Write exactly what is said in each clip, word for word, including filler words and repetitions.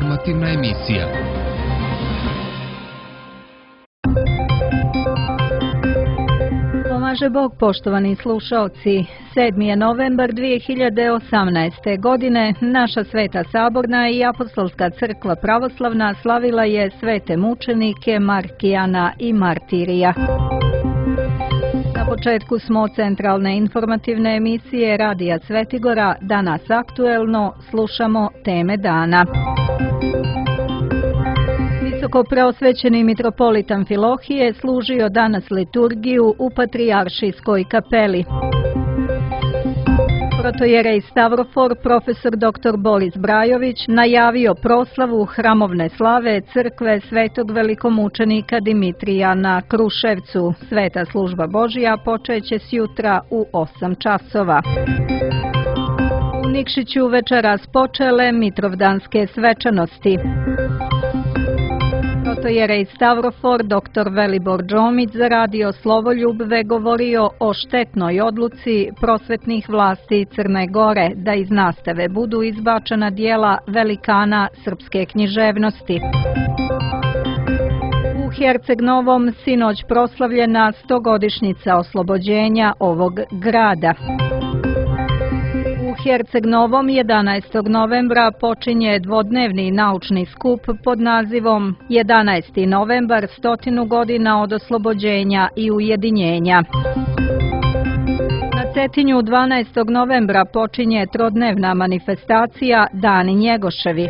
Informativna emisija. Pomaže Bog, poštovani slušalci. sedmi je novembar dvije hiljade osamnaeste. godine. Naša Sveta Saborna i Apostolska crkva pravoslavna slavila je svete mučenike Markijana i Martirija. Na početku smo centralne informativne emisije Radija Svetigora. Danas aktuelno slušamo teme dana. Visoko preosvećeni mitropolit Amfilohije služio danas liturgiju u Patrijaršijskoj kapeli. Protojerej Stavrofor, profesor doktor Boris Brajović, najavio proslavu hramovne slave crkve svetog velikomučenika Dimitrija na Kruševcu. Sveta služba Božja počeće sjutra u osam časova. U Nikšiću večeras počele Mitrovdanske svečanosti. Protojerej Stavrofor, doktor Velibor Džomić za radio Slovoljubve govorio o štetnoj odluci prosvetnih vlasti Crne Gore da iz nastave budu izbačena dijela velikana srpske književnosti. U Herceg Novom sinoć proslavljena stogodišnjica oslobođenja ovog grada. U Herceg Novom jedanaestog novembra počinje dvodnevni naučni skup pod nazivom jedanaesti novembar, stotinu godina od oslobođenja i ujedinjenja. Na Cetinju dvanaestog novembra počinje trodnevna manifestacija Dani Njegoševi.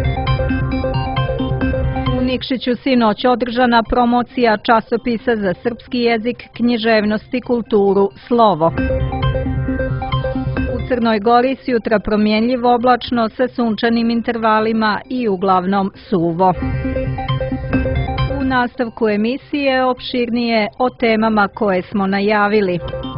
U Nikšiću sinoć održana promocija časopisa za srpski jezik, književnost i kulturu Slovo. U Crnoj Gori sjutra promjenljivo oblačno sa sunčanim intervalima i uglavnom suvo. U nastavku emisije opširnije o temama koje smo najavili.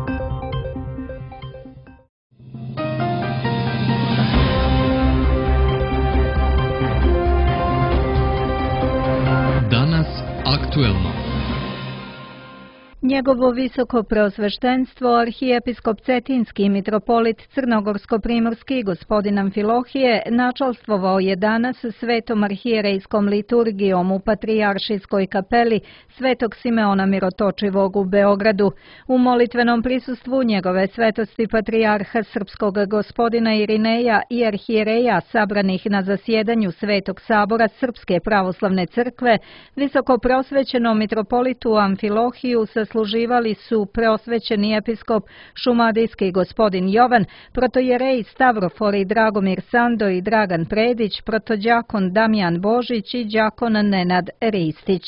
Danas aktuelno. Njegovo visoko preosveštenstvo, arhijepiskop Cetinski mitropolit Crnogorsko-primorski gospodin Amfilohije načalstvovao je danas svetom arhijerejskom liturgijom u Patrijaršijskoj kapeli Svetog Simeona Mirotočivog u Beogradu. U molitvenom prisustvu njegove svetosti patrijarha srpskog gospodina Irineja i arhijereja sabranih na zasjedanju Svetog sabora Srpske pravoslavne crkve, visoko preosvećenom mitropolitu Amfilohiju sa služivali su preosvećeni episkop šumadijski gospodin Jovan, protojerej Stavrofor i Dragomir Sando i Dragan Predić, protođakon Damjan Božić i đakon Nenad Ristić.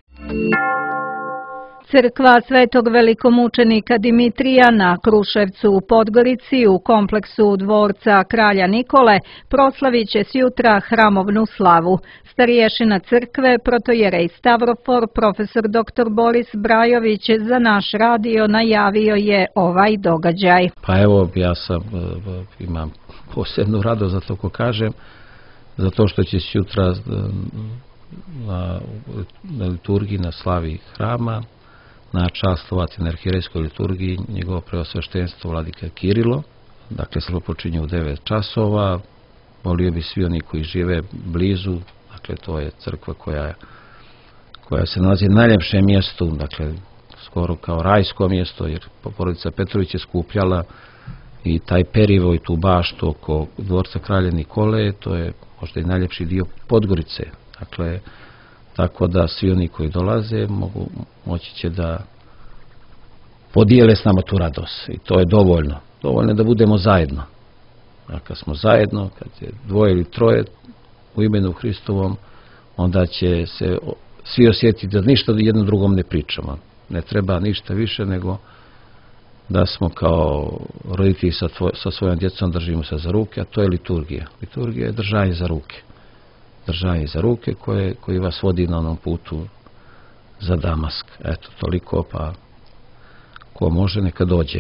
Crkva svetog velikomučenika Dimitrija na Kruševcu u Podgorici u kompleksu dvorca Kralja Nikole proslavit će sjutra hramovnu slavu. Starješina crkve, protojerej Stavrofor, profesor doktor Boris Brajović za naš radio najavio je ovaj događaj. Pa evo, ja sam, imam posebnu radost za to ko kažem, zato što će sjutra na, na liturgiji, na slavi hrama, načastvovati na arhijerejskoj liturgiji njegovo preosveštenstvo vladika Kirilo. Dakle, slava počinje u devet časova. Molio bi svi oni koji žive blizu, dakle, to je crkva koja, koja se nalazi na najljepšem mjestu, dakle, skoro kao rajsko mjesto, jer porodica Petrović je skupljala i taj perivo i tu baštu oko dvorca Kralja Nikole, to je možda i najljepši dio Podgorice. Dakle, tako da svi oni koji dolaze mogu, moći će da podijele s nama tu radost. I to je dovoljno. Dovoljno je da budemo zajedno. A kad smo zajedno, kad je dvoje ili troje u imenu Hristovom, onda će se svi osjetiti da ništa jedno drugom ne pričamo. Ne treba ništa više nego da smo kao roditelji sa, tvoj, sa svojom djecom držimo se za ruke, a to je liturgija. Liturgija je držanje za ruke. Držanje za ruke koje, koji vas vodi na onom putu za Damask. Eto, toliko, pa ko može neka dođe.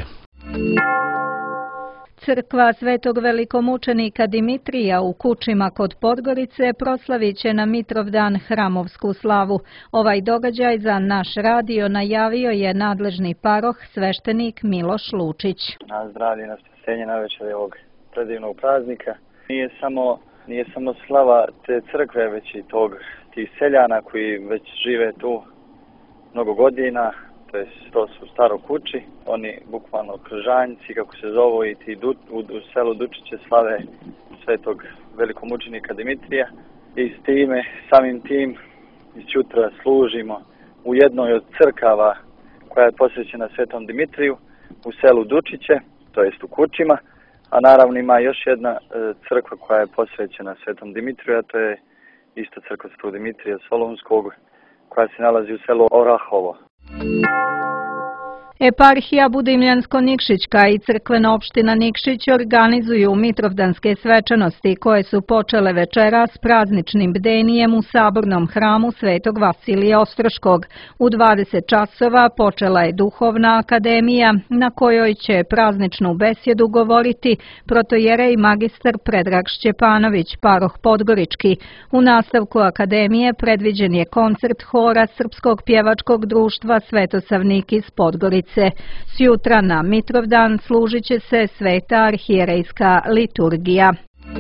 Crkva svetog velikomučenika Dimitrija u Kučima kod Podgorice proslavit će na Mitrovdan hramovsku slavu. Ovaj događaj za naš radio najavio je nadležni paroh sveštenik Miloš Lučić. Na zdravlje, na spasenje na večer ovog predivnog praznika. Nije samo nije samo slava te crkve, već i tog, tih seljana koji već žive tu mnogo godina, to, je, to su staro kući, oni bukvalno kržanjci, kako se zovu, i ti du, u, u selu Dučiće slave svetog velikomučenika Dimitrija. I s time, samim tim, isjutra služimo u jednoj od crkava koja je posvećena svetom Dimitriju, u selu Dučiće, to jest u Kučima, a naravno ima još jedna e, crkva koja je posvećena svetom Dimitriju, a to je isto crkva svetog Dimitrija Solunskog, koja se nalazi u selu Orahovo. Eparhija Budimljansko-Nikšićka i crkvena opština Nikšić organizuju mitrovdanske svečanosti koje su počele večeras prazničnim bdenijem u sabornom hramu Svetog Vasilija Ostroškog. U dvadeset časova počela je duhovna akademija na kojoj će prazničnu besjedu govoriti protojerej magistar Predrag Šćepanović, paroh Podgorički. U nastavku akademije predviđen je koncert hora Srpskog pjevačkog društva Svetosavnik iz Podgorice. Sjutra na Mitrovdan služit će se sveta arhijerejska liturgija.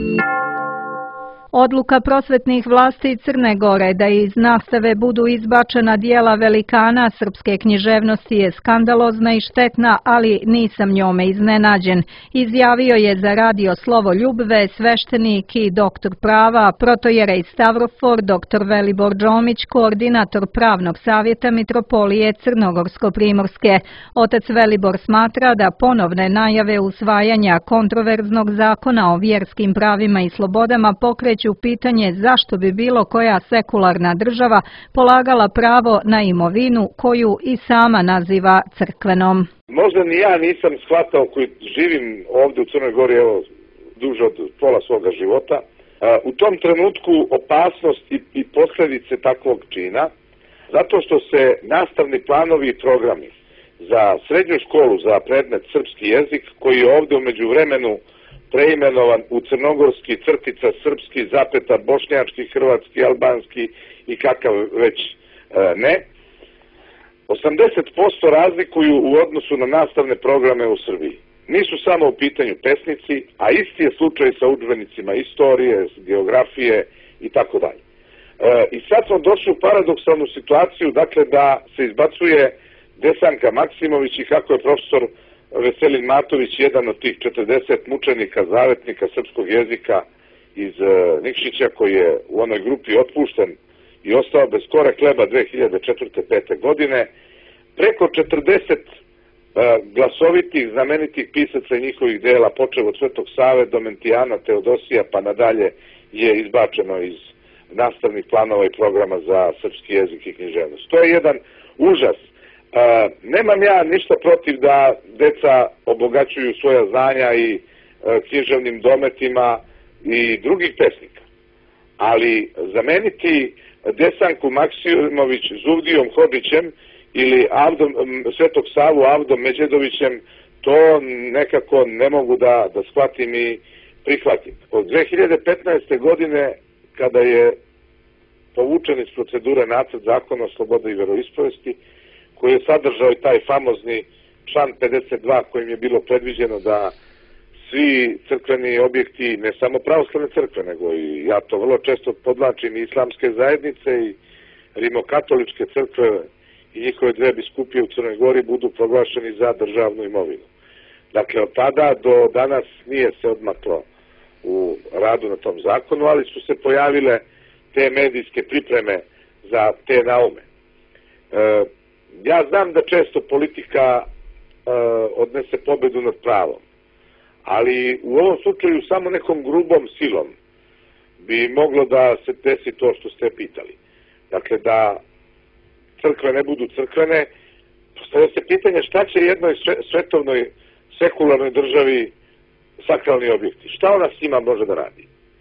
Odluka prosvetnih vlasti Crne Gore da iz nastave budu izbačena dijela velikana srpske književnosti je skandalozna i štetna, ali nisam njome iznenađen, izjavio je za radio Slovoljubve sveštenik i doktor prava, protojerej Stavrofor, doktor Velibor Džomić, koordinator pravnog savjeta Mitropolije Crnogorsko-Primorske. Otac Velibor smatra da ponovne najave usvajanja kontroverznog zakona o vjerskim pravima i slobodama pokreću pitanje zašto bi bilo koja sekularna država polagala pravo na imovinu koju i sama naziva crkvenom. Možda ni ja nisam shvatao koji živim ovdje u Crnoj Gori evo, duže od pola svoga života. U tom trenutku opasnost i, i posljedice takvog čina, zato što se nastavni planovi i programi za srednju školu za predmet srpski jezik, koji je ovdje umeđu vremenu preimenovan u crnogorski crtica srpski zapeta bošnjački, hrvatski, albanski i kakav već e, ne, osamdeset posto razlikuju u odnosu na nastavne programe u Srbiji. Nisu samo u pitanju pesnici, a isti je slučaj sa udžbenicima istorije, geografije i tako dalje. I sad smo došli u paradoksalnu situaciju, dakle da se izbacuje Desanka Maksimović i kako je profesor Veselin Matović, jedan od tih četrdeset mučenika, zavetnika srpskog jezika iz uh, Nikšića, koji je u onoj grupi otpušten i ostao bez kore hleba dve hiljade četvrte pete godine, preko četrdeset uh, glasovitih, znamenitih pisaca i njihovih dela, počev od Svetog Save do Mentijana, Teodosija, pa nadalje, je izbačeno iz nastavnih planova i programa za srpski jezik i književnost. To je jedan užas. Uh, nemam ja ništa protiv da deca obogaćuju svoja znanja i uh, književnim dometima i drugih pesnika. Ali zameniti Desanku Maksimović Zuvdijom Hodžićem ili Avdom, Svetog Savu Avdom Međedovićem, to nekako ne mogu da, da shvatim i prihvatim. Od dve hiljade petnaeste. godine, kada je povučen iz procedure nacrt zakona o slobodi i veroispovesti, koji je sadržao i taj famozni član pedeset dva kojim je bilo predviđeno da svi crkveni objekti, ne samo pravoslavne crkve, nego i ja to vrlo često podlačim, i islamske zajednice i rimokatoličke crkve i njihove dve biskupije u Crnoj Gori budu proglašeni za državnu imovinu. Dakle, od tada do danas nije se odmaklo u radu na tom zakonu, ali su se pojavile te medijske pripreme za te naume. E, Ja znam da često politika uh, odnese pobedu nad pravom, ali u ovom slučaju samo nekom grubom silom bi moglo da se desi to što ste pitali. Dakle, da crkve ne budu crkvene, postavlja se pitanje šta će jednoj svetovnoj sekularnoj državi sakralni objekti. Šta ona s njima može da radi?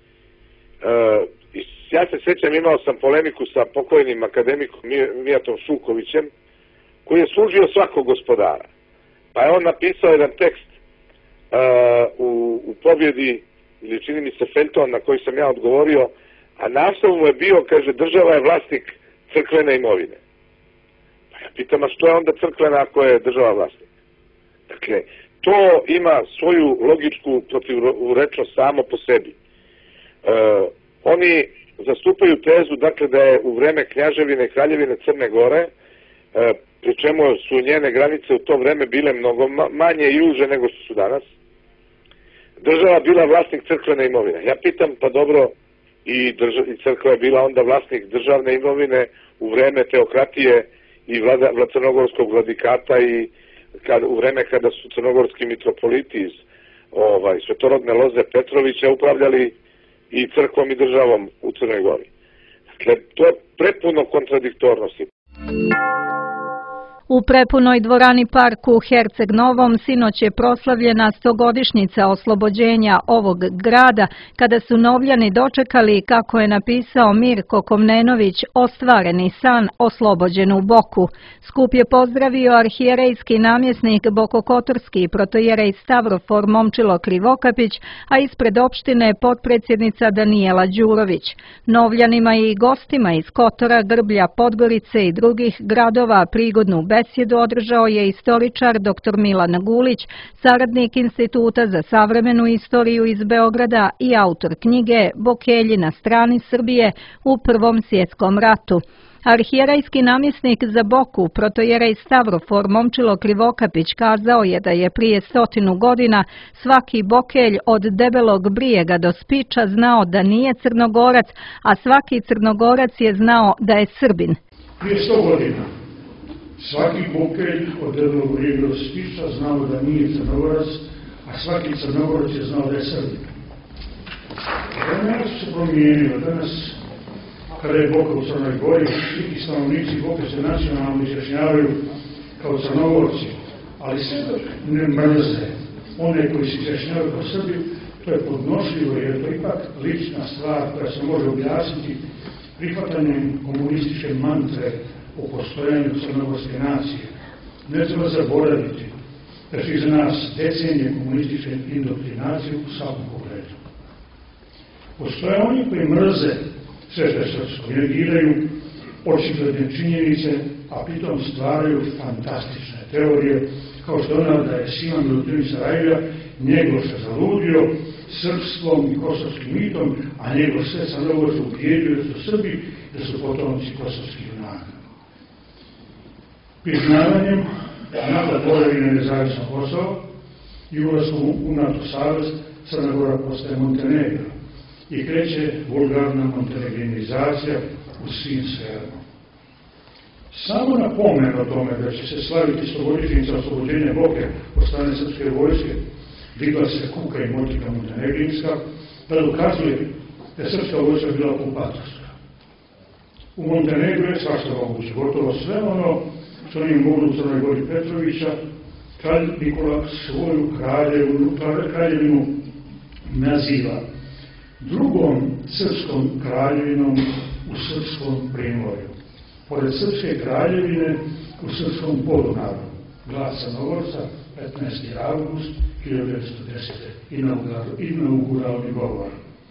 Uh, ja se sjećam, imao sam polemiku sa pokojnim akademikom Mijatom Šukovićem, koji je služio svakog gospodara. Pa je on napisao jedan tekst uh, u, u pobjedi, ili čini mi se feljton na koji sam ja odgovorio, a naslov mu je bio, kaže, država je vlasnik crkvene imovine. Pa ja pitam, a što je onda crkvena ako je država vlasnik? Dakle, to ima svoju logičku protivrečnost samo po sebi. oni zastupaju tezu, dakle, da je u vreme knjaževine i kraljevine Crne Gore, e, pri čemu su njene granice u to vreme bile mnogo manje i uže nego što su danas, država bila vlasnik crkvene imovine. Ja pitam, pa dobro, i, drža, i crkva je bila onda vlasnik državne imovine u vreme teokratije i vlada, vlada crnogorskog vladikata i kad, u vreme kada su crnogorski mitropoliti iz ovaj, svetorodne loze Petrovića upravljali i crkvom i državom u Crnoj Gori. Dakle, to je prepuno kontradiktornosti. U prepunoj dvorani parku u Herceg Novom sinoć je proslavljena stogodišnjica oslobođenja ovog grada, kada su Novljani dočekali, kako je napisao Mirko Komnenović, ostvareni san oslobođen u Boku. Skup je pozdravio arhijerejski namjesnik Bokokotorski protojerej Stavrofor Momčilo Krivokapić, a ispred opštine potpredsjednica Danijela Đurović. Novljanima i gostima iz Kotora, Grblja, Podgorice i drugih gradova prigodnu besjedu održao je istoričar doktor Milan Gulić, saradnik Instituta za savremenu istoriju iz Beograda i autor knjige Bokelji na strani Srbije u Prvom svjetskom ratu. Arhijerejski namjesnik za Boku, protojerej Stavrofor Momčilo Krivokapić, kazao je da je prije stotinu godina svaki Bokelj od Debelog Brijega do Spiča znao da nije Crnogorac, a svaki Crnogorac je znao da je Srbin. Prije sto godina svaki Bokelj od Debelog Brijega do Spiča znao da nije Crnogorac, a svaki Crnogorac je znao da je Srbin. Danas se promijenilo, danas kada je Boka u Crnoj Gori, svi stanovnici Boke se nacionalno izjašnjavaju kao Crnogorci, ali sve ne mrze one koji se izjašnjavaju kao Srbi, to je podnošljivo jer to je ipak lična stvar koja se može objasniti prihvatanjem komunističke mantre o postojanju crnogorske nacije. Ne treba zaboraviti da su iza nas decenije komunističke indoktrinacije u svakom pogledu. Postoje oni koji mrze sve što je srpsko, negiraju očigledne činjenice, a pritom stvaraju fantastične teorije, kao što ona da je Siman Milutin Sarajlija Njegoša zaludio srpstvom i kosovskim mitom, a njegov sve Crnogorce ubijeđuju da su Srbi, da su potomci kosovskih junaka. Priznavanjem NATO tvorevine nezavisno Kosovo i ulaskom u NATO savez Crna Gora postaje Montenegro i kreće vulgarna montenegrinizacija u svim sferama. Samo napomen o tome da će se slaviti stogodišnjica oslobođenja Boke od strane srpske vojske, digla se kuka i motika montenegrinska, da dokazuje da je srpska vojska bila okupatorska. U Montenegru je svašta moguće, gotovo sve ono što nije moglo u Crnoj Gori Petrovića, kralj Nikola svoju kraljevinu, kraljevinu naziva drugom srpskom kraljevinom u srpskom primorju. Pored srpske kraljevine u srpskom Podunavlju. Glas Crnogorca, petnaesti avgust hiljadu devetsto desete. inauguralni govor.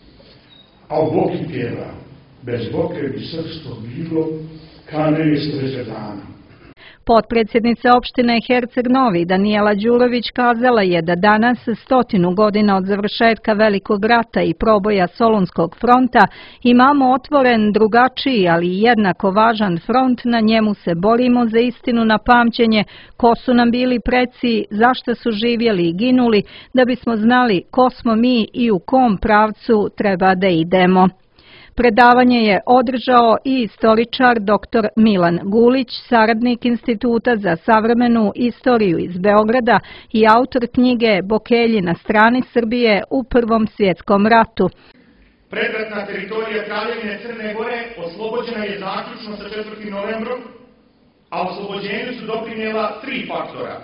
A u Boki pjeva, bez Boke bi srpstvo bilo, ka nevjesta već dana. Potpredsjednica opštine Herceg Novi Danijela Đurović kazala je da danas, stotinu godina od završetka Velikog rata i proboja Solunskog fronta, imamo otvoren drugačiji, ali jednako važan front, na njemu se borimo za istinu na pamćenje, ko su nam bili preci, zašto su živjeli i ginuli, da bismo znali ko smo mi i u kom pravcu treba da idemo. Predavanje je održao i istoričar doktor Milan Gulić, saradnik Instituta za savremenu istoriju iz Beograda i autor knjige Bokelji na strani Srbije u Prvom svjetskom ratu. Predratna teritorija Kraljevine Crne Gore oslobođena je zaključno sa četvrtim novembrom, a oslobođenju su doprinijela tri faktora.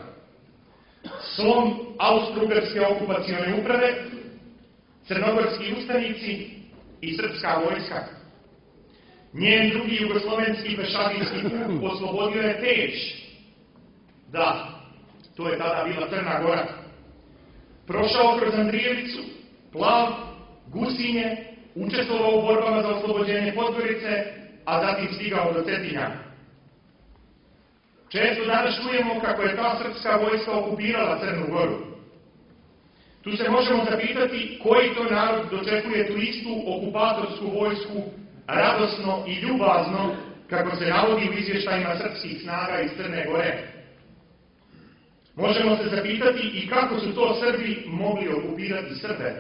Slom Austro-Ugarske okupacione uprave, crnogorski ustanici i srpska vojska. Njen drugi jugoslovenski pešadijski put oslobodio je Peć. Da, to je tada bila Crna Gora. Prošao kroz Andrijevicu, Plav, Gusinje, učestvovao u borbama za oslobođenje Podgorice, a zatim stigao do Cetinja. Često danas čujemo kako je ta srpska vojska okupirala Crnu Goru. Tu se možemo zapitati koji to narod dočekuje tu istu okupatorsku vojsku radosno i ljubazno, kako se navodi u izvještajima srpskih snaga iz Crne Gore. Možemo se zapitati i kako su to Srbi mogli okupirati Srbe.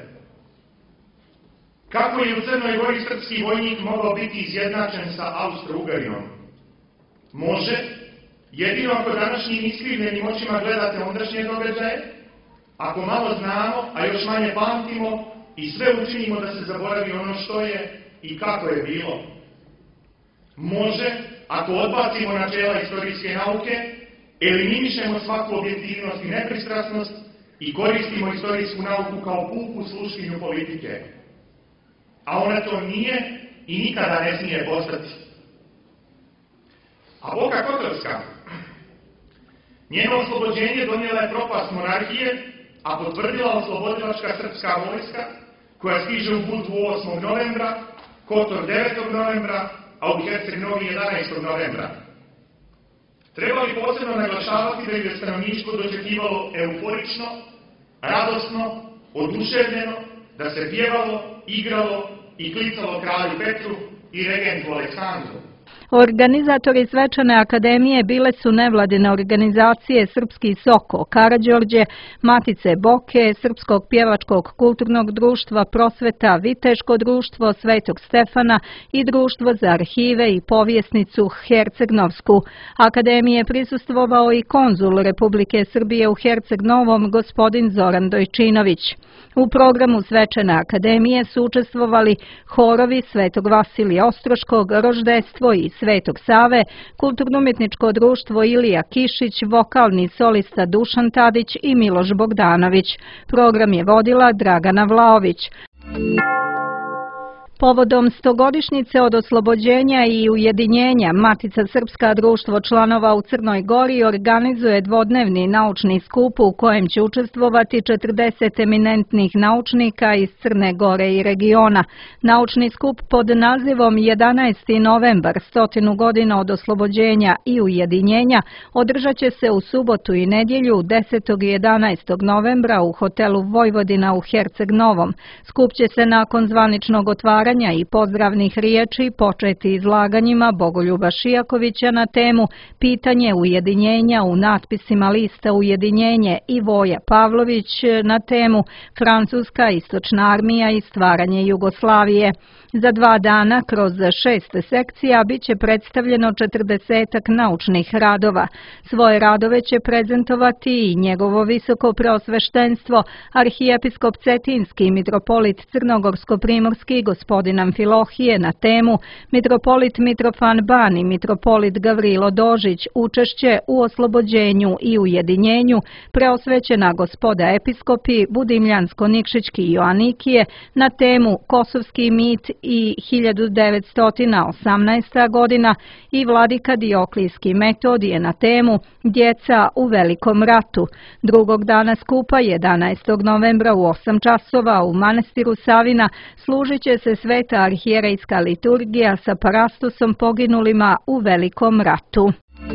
Kako je u Crnoj Gori srpski vojnik mogao biti izjednačen sa Austro-Ugarinom? Može, jedino ako današnjim iskrivljenim očima gledate ondašnje događaje, ako malo znamo, a još manje pamtimo i sve učinimo da se zaboravi ono što je i kako je bilo. Može, ako odbacimo načela istorijske nauke, eliminišemo svaku objektivnost i nepristrasnost i koristimo istorijsku nauku kao puku sluškinju politike. A ona to nije i nikada ne smije postati. A Boka Kotorska, njeno oslobođenje donijela je propast monarhije, a potvrdila oslobodilačka srpska vojska, koja stiže u Budvu osmog novembra, Kotor devetog novembra, a u Herceg-Novi jedanaestog novembra. Treba li posebno naglašavati da je stanovništvo dočekivalo euforično, radosno, oduševljeno, da se pjevalo, igralo i klicalo kralju Petru i regentu Aleksandru? Organizatori svečane akademije bile su nevladine organizacije Srpski Soko, Karađorđe, Matice Boke, Srpskog pjevačkog kulturnog društva Prosveta, Viteško društvo Svetog Stefana i Društvo za arhive i povjesnicu Herceg-Novsku. Akademije je prisustvovao i konzul Republike Srbije u Herceg-Novom, gospodin Zoran Dojčinović. U programu svečane akademije su učestvovali horovi Svetog Vasilija Ostroškog, Roždestvo i Svetog Save, kulturno-umjetničko društvo Ilija Kišić, vokalni solista Dušan Tadić i Miloš Bogdanović. Program je vodila Dragana Vlaović. Povodom stogodišnjice od oslobođenja i ujedinjenja Matica Srpska društvo članova u Crnoj Gori organizuje dvodnevni naučni skup u kojem će učestvovati četrdeset eminentnih naučnika iz Crne Gore i regiona. Naučni skup pod nazivom jedanaesti novembar, stotinu godina od oslobođenja i ujedinjenja, održat će se u subotu i nedjelju desetog i jedanaestog novembra u hotelu Vojvodina u Herceg-Novom. Skup će se nakon zvaničnog otvaranja i pozdravnih riječi početi izlaganjima Bogoljuba Šijakovića na temu Pitanje ujedinjenja u natpisima lista Ujedinjenje i Voja Pavlović na temu Francuska istočna armija i stvaranje Jugoslavije. Za dva dana kroz šest sekcija bit će predstavljeno četrdesetak naučnih radova. Svoje radove će prezentovati i njegovo visoko preosveštenstvo, arhijepiskop Cetinski i mitropolit Crnogorsko-primorski gospodin Amfilohije na temu Mitropolit Mitrofan Ban i mitropolit Gavrilo Dožić, učešće u oslobođenju i ujedinjenju, preosvećena gospoda episkopi Budimljansko-Nikšićki i Joanikije na temu Kosovski mit i hiljadu devetsto osamnaesta. godina i vladika Dioklijski Metodije na temu Djeca u Velikom ratu. Drugog dana skupa, jedanaestog novembra u osam časova u manastiru Savina, služit će se sveta arhijerejska liturgija sa parastosom poginulima u Velikom ratu.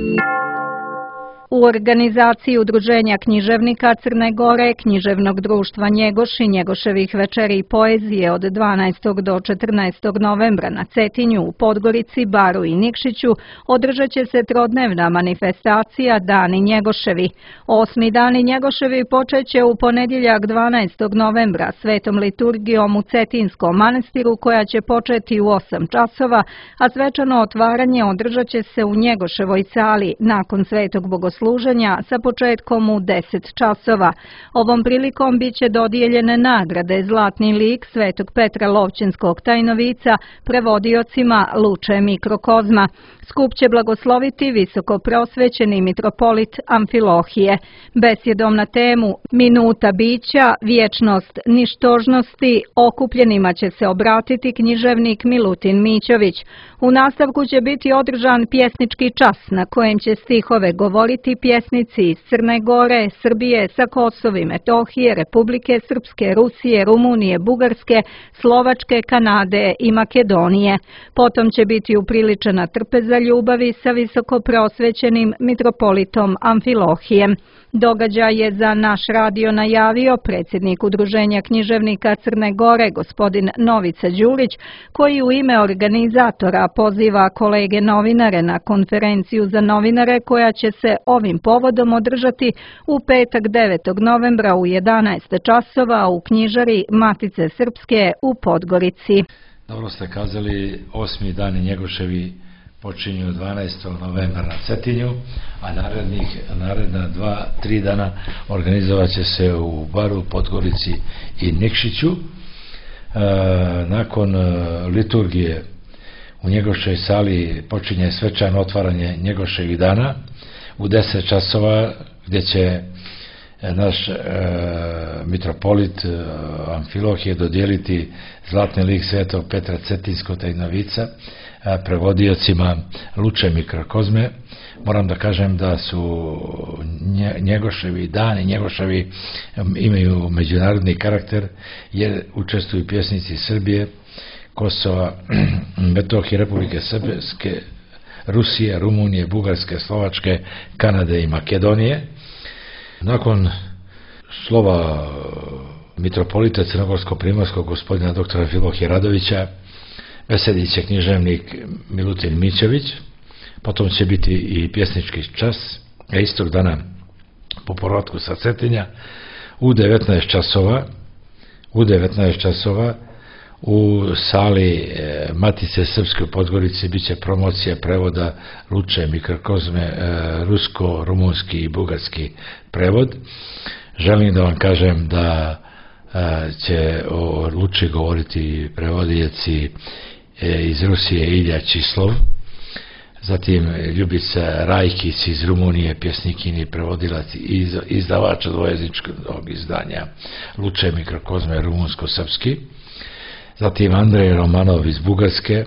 U organizaciji Udruženja književnika Crne Gore, Književnog društva Njegoš i Njegoševih večeri poezije od dvanaestog do četrnaestog novembra na Cetinju, u Podgorici, Baru i Nikšiću održat će se trodnevna manifestacija Dani Njegoševi. Osmi Dani Njegoševi počeće u ponedjeljak dvanaestog novembra svetom liturgijom u Cetinskom manastiru koja će početi u osam časova, a svečano otvaranje održat će se u Njegoševoj sali nakon svetog bogosluženja služenja sa početkom u deset časova. Ovom prilikom bit će dodijeljene nagrade Zlatni lik Svetog Petra Lovćenskog tajnovica prevodiocima Luče Mikrokozma. Skup će blagosloviti visoko preosvećeni mitropolit Amfilohije. Besjedom na temu Minuta bića, vječnost ništožnosti okupljenima će se obratiti književnik Milutin Mićović. U nastavku će biti održan pjesnički čas na kojem će stihove govoriti pjesnici iz Crne Gore, Srbije, sa Kosova i Metohije, Republike Srpske, Rusije, Rumunije, Bugarske, Slovačke, Kanade i Makedonije. Potom će biti upriličena trpeza ljubavi sa visoko prosvećenim mitropolitom Amfilohijem. Događaj je za naš radio najavio predsjednik Udruženja književnika Crne Gore, gospodin Novica Đurić, koji u ime organizatora poziva kolege novinare na konferenciju za novinare koja će se ovim povodom održati u petak devetog novembra u jedanaest časova u knjižari Matice Srpske u Podgorici. Dobro ste kazali, osmi dani Njegoševi počinju dvanaestog novembra na Cetinju, a narednih, naredna dva, tri dana organizovat će se u Baru, Podgorici i Nikšiću. E, nakon liturgije u Njegoševoj sali počinje svečano otvaranje Njegoševih dana u deset časova, gdje će naš e, mitropolit e, Amfilohije dodijeliti zlatni lik svetog Petra Cetinskog Tajnovica prevodiocima Luče Mikrokozme. Moram da kažem da su Njegoševi dani, Njegoševi imaju međunarodni karakter, jer učestvuju pjesnici Srbije, Kosova, Metohije, Republike Srpske, Rusije, Rumunije, Bugarske, Slovačke, Kanade i Makedonije. Nakon slova mitropolita Crnogorsko-primorskog gospodina doktora Amfilohija Radovića besedit će književnik Milutin Mićević, potom će biti i pjesnički čas, a istog dana po povratku sa Cetinja u devetnaest časova u devetnaest časova u sali Matice Srpske u Podgorici bit će promocija prevoda Luče Mikrokozme, rusko, rumunski i bugarski prevod. Želim da vam kažem da će o Luči govoriti prevodioci iz Rusije Ilja Čislov, zatim Ljubica Rajkić iz Rumunije, pjesnikin i prevodilac i izdavač dvojezičkog izdanja Luče Mikrokozme rumunsko-srpski, zatim Andrej Romanov iz Bugarske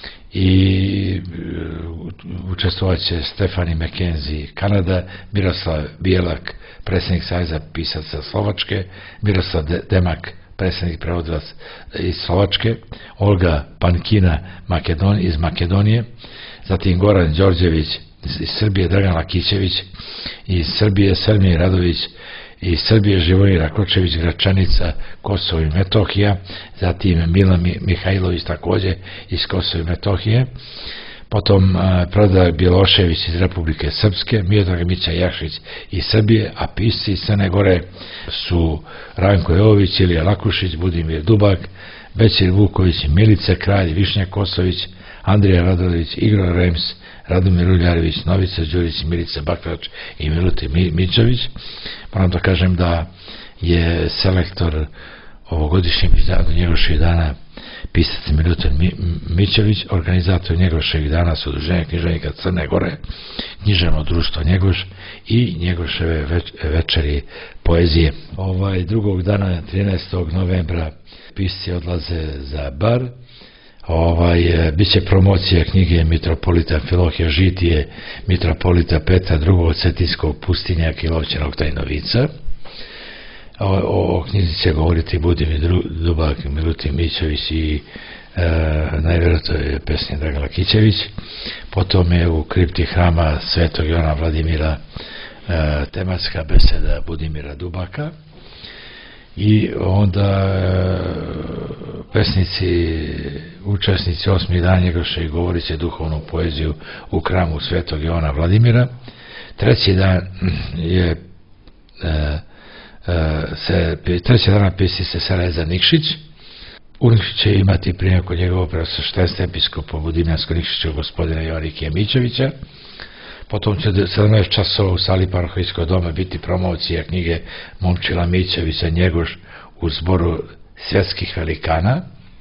i učestvovat će Stefani McKenzie Kanada, Miroslav Bijelak, predsjednik Saveza pisaca Slovačke, Miroslav Demak, predsjednik prevodilac iz Slovačke, Olga Pankina Makedon, iz Makedonije, zatim Goran Đorđević iz Srbije, Dragan Lakićević iz Srbije, Selmir Radović iz Srbije, Živojin Rakočević, Gračanica, Kosovo i Metohija, zatim Milan Mihajlović također iz Kosova i Metohije, potom Predrag Bjelošević iz Republike Srpske, Miodrag Mića Jakšić iz Srbije, a pisci iz Crne Gore su Ranko Jović, Ilija Lakušić, Budimir Dubak, Bećir Vuković, Milice Kralj, Višnja Kosović, Andrija Radović, Igor Rems, Radomir Uljarević, Novica Đurić, Milica Bakrač i Milutin Mićević. Moram da kažem da je selektor ovogodišnjeg izdanja Njegoševih dana pisac Milutin Mićević, organizator Njegoševih dana su Udruženja književnika Crne Gore, književno društvo Njegoš i Njegoševe več, večeri poezije. Ovaj drugog dana, trinaestog novembra, pisci odlaze za Bar. Ovaj, bit će promocija knjige mitropolita Amfilohija Žitije mitropolita Petra drugog Cetinskog pustinjaka i Lovćenog Tajnovica. O, o, o knjizi će govoriti Budimir Dubak, Milutin Mićević i e, najvjerojatno je pesnik Dragan Lakićević. Potom je u kripti hrama Svetog Jovana Vladimira e, tematska beseda Budimira Dubaka. I onda e, pesnici, učesnici osmi dan Njegoševi govorit će duhovnu poeziju u hramu Svetog Jovana Vladimira. Treći dan je e, e, se, treći dana pisci se sele za Nikšić. U Nikšić će imati primjer kod njegovog preosveštenstva episkopa Budimljansko-Nikšićevog gospodina Jovarikija Mićevića. Potom će sedamnaest časova u sali parohijskog doma biti promocija knjige Momčila Mićevića Njegoš u zboru svjetskih velikana.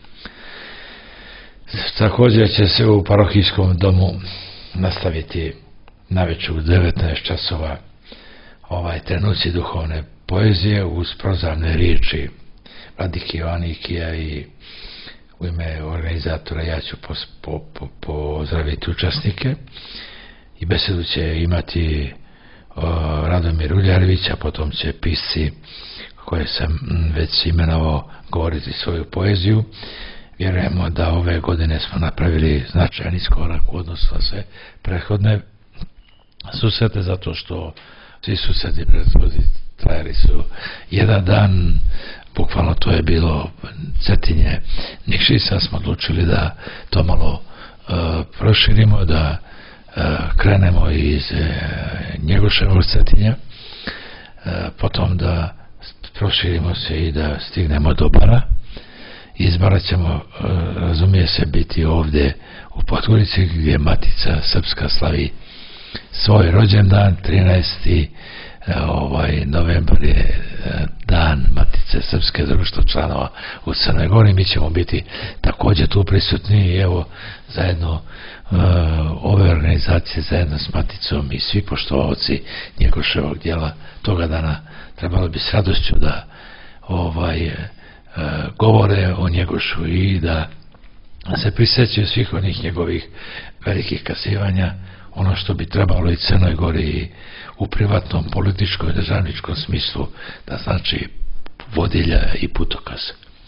Također će se u parohijskom domu nastaviti navečer u devetnaest časova ovaj trenuci duhovne poezije uz prozavne riječi Vladike Joanikija i u ime organizatora ja ću pozdraviti po, po učesnike i besedu će imati o, Radomir Uljarević, a potom će pisci koje sam već imenovao govoriti svoju poeziju. Vjerujemo da ove godine smo napravili značajan iskorak u odnosu na sve prethodne susrete, zato što svi susreti prethodni trajali su jedan dan, bukvalno to je bilo Cetinje Nikšić. Sad smo odlučili da to malo uh, proširimo, da uh, krenemo iz uh, Njegoševog Cetinja, uh, potom da proširimo se i da stignemo do Bara. Iz Bara ćemo, uh, razumije se, biti ovdje u Podgorici, gdje Matica Srpska slavi svoj rođendan. trinaesti ovaj novembar je dan Matice Srpske, društvo članova u Crnoj Gori. Mi ćemo biti također tu prisutni i evo zajedno uh, ove organizacije zajedno s Maticom i svi poštovaoci Njegoševog djela toga dana trebalo bi s radošću da ovaj uh, govore o Njegošu i da se prisjećaju svih onih njegovih velikih kazivanja, ono što bi trebalo i Crnoj Gori u privatnom, političkom i državničkom smislu da znači vodilja i putokaz.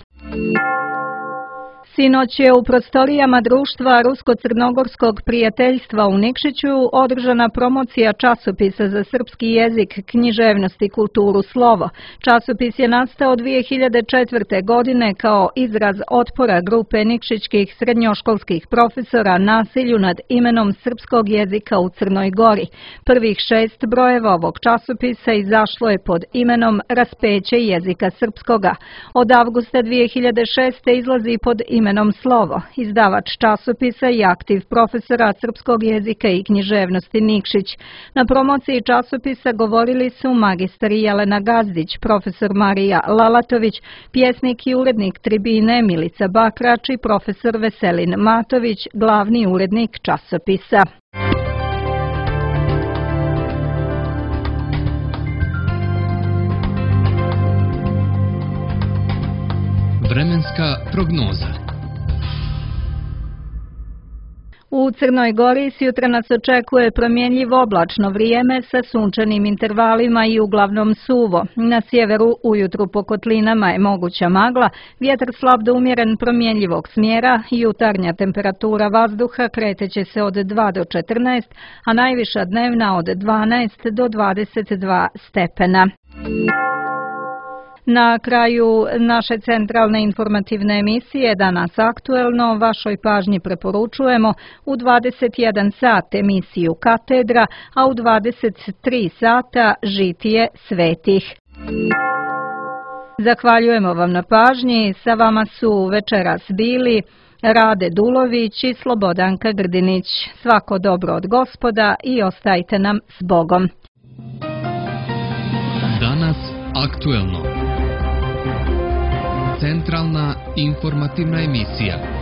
Sinoć je u prostorijama društva Rusko-Crnogorskog prijateljstva u Nikšiću održana promocija časopisa za srpski jezik, književnost i kulturu Slovo. Časopis je nastao dvije hiljade četvrte. godine kao izraz otpora grupe nikšićkih srednjoškolskih profesora nasilju nad imenom srpskog jezika u Crnoj Gori. Prvih šest brojeva ovog časopisa izašlo je pod imenom Raspeće jezika srpskoga. Od avgusta dvije hiljade šeste. izlazi pod imenom imenom Slovo. Izdavač časopisa i aktiv profesora srpskog jezika i književnosti Nikšić. Na promociji časopisa govorili su magistar Jelena Gazdić, profesor Marija Lalatović, pjesnik i urednik Tribine Milica Bakrač i profesor Veselin Matović, glavni urednik časopisa. Vremenska prognoza. U Crnoj Gori sjutra nas očekuje promjenjivo oblačno vrijeme sa sunčanim intervalima i uglavnom suvo. Na sjeveru ujutru po kotlinama je moguća magla, vjetar slab do umjeren promjenjivog smjera, jutarnja temperatura vazduha kreteće se od dva do četrnaest, a najviša dnevna od dvanaest do dvadeset dva stepena. Na kraju naše centralne informativne emisije Danas aktuelno vašoj pažnji preporučujemo u dvadeset jedan sat emisiju Katedra, a u dvadeset tri sata Žitije svetih. Zahvaljujemo vam na pažnji, sa vama su večeras bili Rade Dulović i Slobodanka Grdinić. Svako dobro od Gospoda i ostajte nam s Bogom. Danas aktuelno. Centralna informativna emisija.